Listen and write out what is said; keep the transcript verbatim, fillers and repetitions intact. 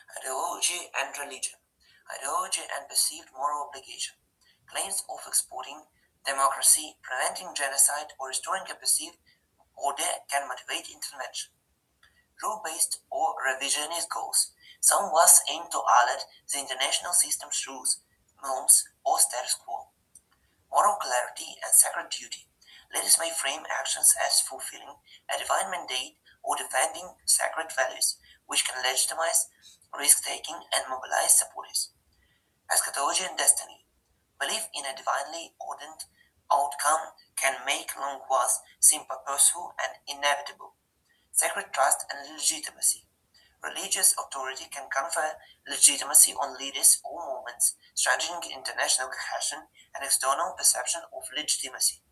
Ideology and religion. Ideology and perceived moral obligation. Claims of exporting democracy, preventing genocide, or restoring a perceived order can motivate intervention. Rule-based or revisionist goals. Some was aim to alert the international system's rules, norms, or status quo. Moral clarity and sacred duty. Leaders may frame actions as fulfilling a divine mandate or defending sacred values, which can legitimize risk-taking and mobilize supporters. Eschatology and destiny. Belief in a divinely ordained outcome can make long walls seem purposeful and inevitable. Sacred trust and legitimacy. Religious authority can confer legitimacy on leaders or movements, strengthening international cohesion and external perception of legitimacy.